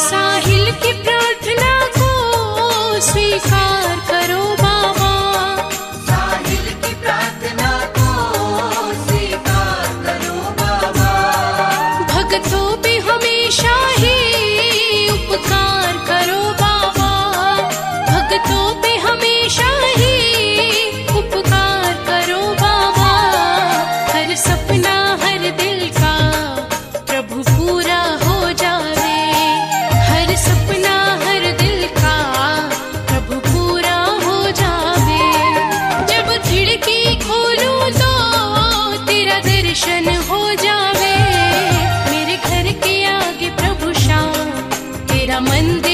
साहिल की प्रार्थना को स्वीकार करो बाबा, साहिल की प्रार्थना को स्वीकार करो बाबा। भक्तों पे हमेशा ही उपकार करो बाबा, भक्तों पे हमेशा ही उपकार करो बाबा। हर सपना हर दिल का प्रभु पूरा हो जावे, हर सपना हर दिल का प्रभु पूरा हो जावे। जब खिड़की खोलूं तो तेरा दर्शन हो जावे, मेरे घर के आगे प्रभु श्याम तेरा मंदिर